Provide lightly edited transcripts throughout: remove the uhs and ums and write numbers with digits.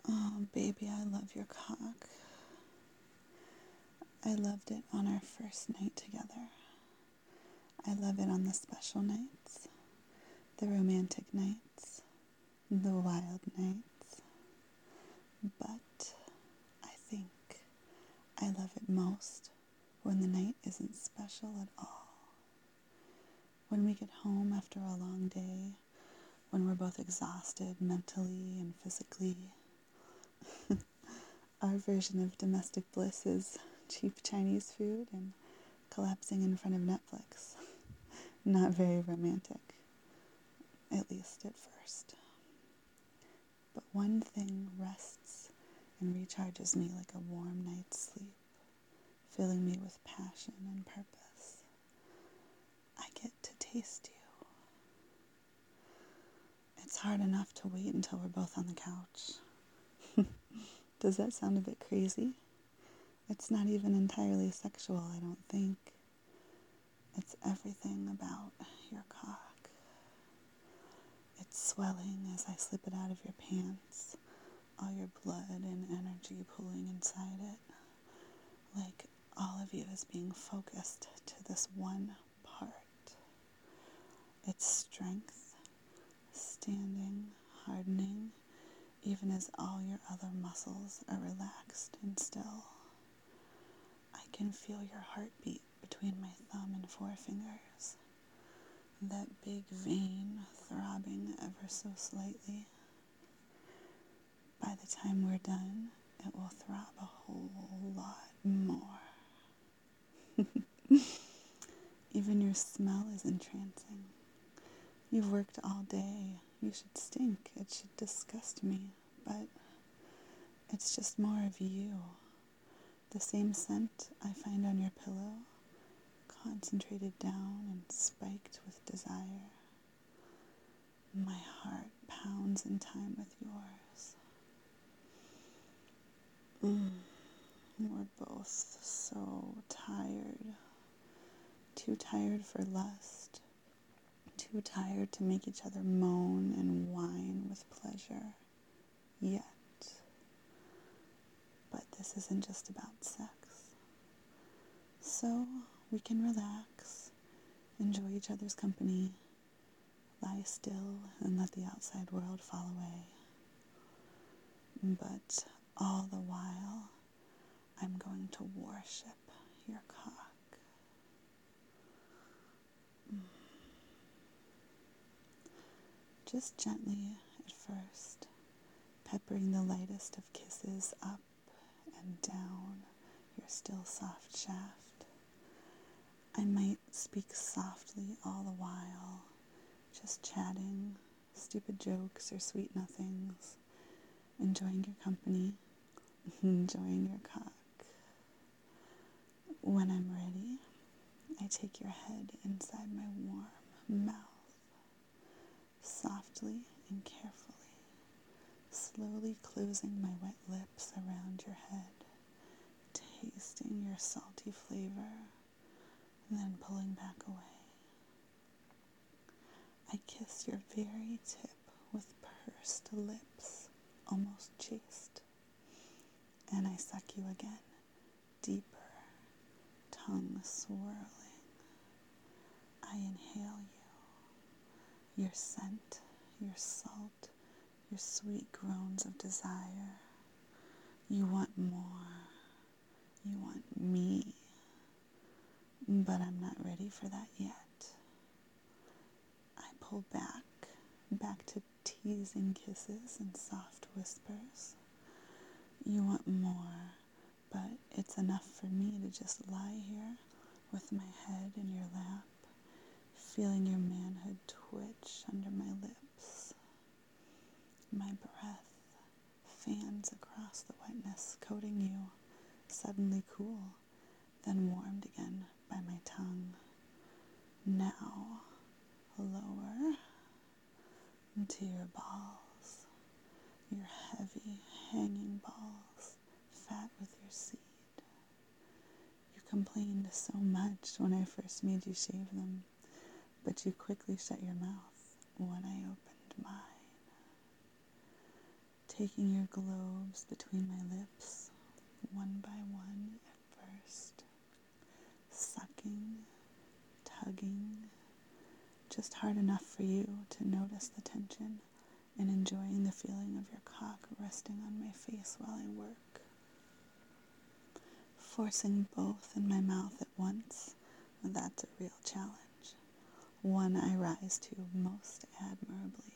Oh, baby, I love your cock. I loved it on our first night together. I love it on the special nights, the romantic nights, the wild nights. But I think I love it most when the night isn't special at all. When we get home after a long day, when we're both exhausted mentally and physically. Our version of domestic bliss is cheap Chinese food and collapsing in front of Netflix. Not very romantic, at least at first. But one thing rests and recharges me like a warm night's sleep, filling me with passion and purpose. I get to taste you. It's hard enough to wait until we're both on the couch. Does that sound a bit crazy? It's not even entirely sexual, I don't think. It's everything about your cock. It's swelling as I slip it out of your pants, all your blood and energy pooling inside it, like all of you is being focused to this one part. Its strength, standing, hardening, even as all your other muscles are relaxed and still. I can feel your heartbeat between my thumb and forefingers, that big vein throbbing ever so slightly. By the time we're done, it will throb a whole lot more. Even your smell is entrancing. You've worked all day. You should stink. It should disgust me. But it's just more of you. The same scent I find on your pillow, concentrated down and spiked with desire. My heart pounds in time with yours. We're both so tired. Too tired for lust. Too tired to make each other moan and whine with pleasure. Yet. But this isn't just about sex. So we can relax, enjoy each other's company, lie still and let the outside world fall away. But all the while, I'm going to worship your cock. Just gently at first, peppering the lightest of kisses up and down your still soft shaft. I might speak softly all the while, just chatting, stupid jokes or sweet nothings, enjoying your company, enjoying your cock. When I'm ready, I take your head inside my warm mouth, softly and carefully, slowly closing my wet lips around your head, tasting your salty flavor, and then pulling back away. I kiss your very tip with pursed lips, almost chaste, and I suck you again, deeper, tongue swirling. I inhale you, your scent, your salt, your sweet groans of desire. You want more. You want me. But I'm not ready for that yet. I pull back to teasing kisses and soft whispers. You want more, but it's enough for me to just lie here with my head in your lap, feeling your manhood twitch under my lips. My breath fans across the wetness, coating you, suddenly cool, then warmed again by my tongue. Now, lower into your balls, your heavy, hanging balls, fat with your seed. You complained so much when I first made you shave them, but you quickly shut your mouth when I opened mine. taking your globes between my lips, one by one at first, sucking, tugging, just hard enough for you to notice the tension and enjoying the feeling of your cock resting on my face while I work. Forcing both in my mouth at once, that's a real challenge, one I rise to most admirably.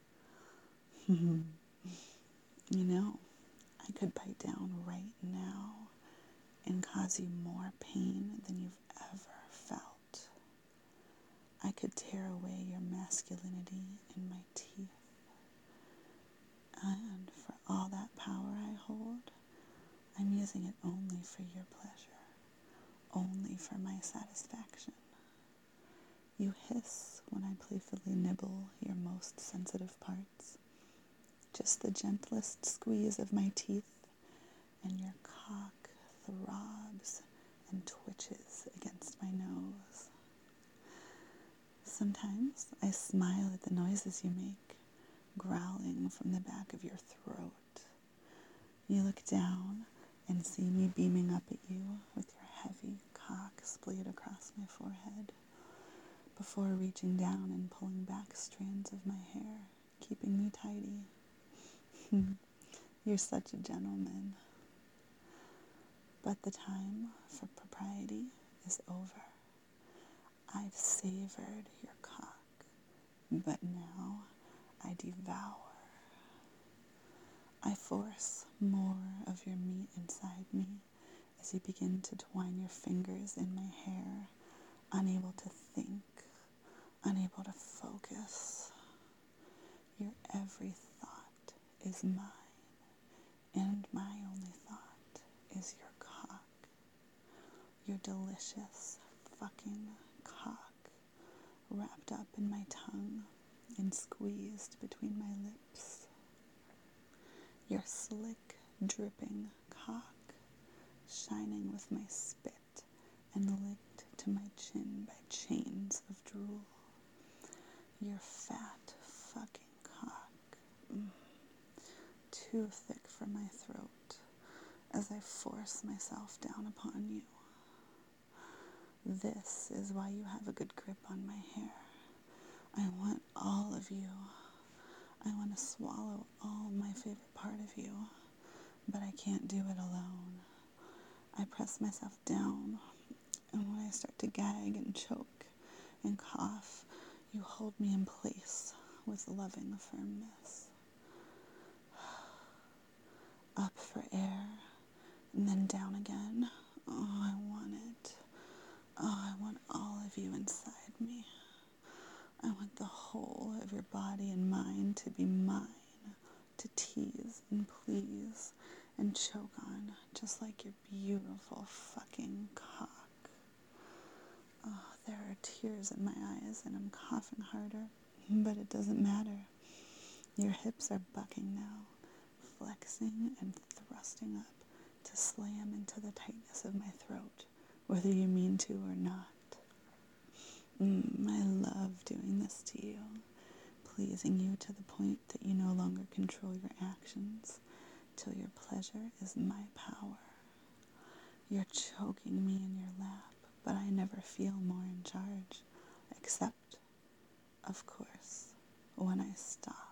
You know, I could bite down right now and cause you more pain than you've ever felt. I could tear away your masculinity in my teeth. And for all that power I hold, I'm using it only for your pleasure, only for my satisfaction. You hiss when I playfully nibble your most sensitive parts. Just the gentlest squeeze of my teeth, and your cock throbs and twitches against my nose. Sometimes I smile at the noises you make, growling from the back of your throat. You look down and see me beaming up at you with your heavy cock splayed across my forehead, before reaching down and pulling back strands of my hair, keeping me tidy. You're such a gentleman. But the time for propriety is over. I've savored your cock, but now I devour. I force more of your meat inside me as you begin to twine your fingers in my hair, unable to think, unable to focus. Your every thought is mine, and my only thought is your cock. Your delicious fucking cock, wrapped up in my tongue and squeezed between my lips. Your slick, dripping cock, shining with my spit and licked to my chin by chains of drool. Your fat fucking cock, too thick for my throat as I force myself down upon you. This is why you have a good grip on my hair. I want all of you. I want to swallow all my favorite part of you, but I can't do it alone. I press myself down, and when I start to gag and choke and cough, you hold me in place with loving firmness. Up for air, and then down again. Oh, I want it. Oh, I want all of you inside me. I want the whole of your body and mind to be mine, to tease and please and choke on, just like your beautiful fucking cock. Oh, there are tears in my eyes and I'm coughing harder, but it doesn't matter. Your hips are bucking now, flexing and thrusting up to slam into the tightness of my throat, whether you mean to or not. I love doing this to you, pleasing you to the point that you no longer control your actions, till your pleasure is my power. You're choking me in your lap, but I never feel more in charge, except, of course, when I stop.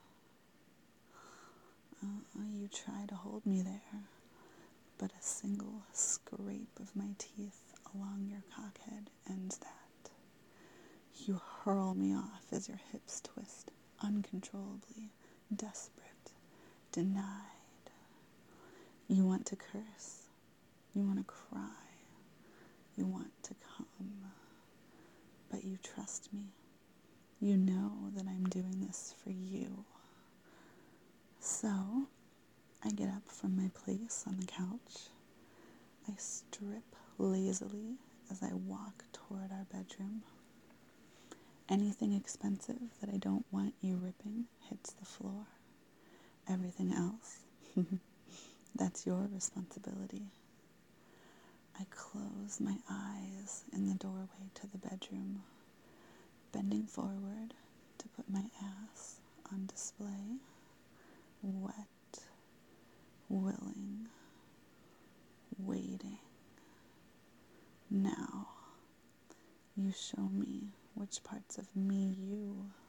You try to hold me there, but a single scrape of my teeth along your cockhead ends that. You hurl me off as your hips twist, uncontrollably, desperate, denied. You want to curse, you want to cry, you want to come, but you trust me. You know that I'm doing this for you. So, I get up from my place on the couch. I strip lazily as I walk toward our bedroom. Anything expensive that I don't want you ripping hits the floor. Everything else, that's your responsibility. I close my eyes in the doorway to the bedroom, bending forward to put my ass on display, wet willing, waiting. Now, you show me which parts of me you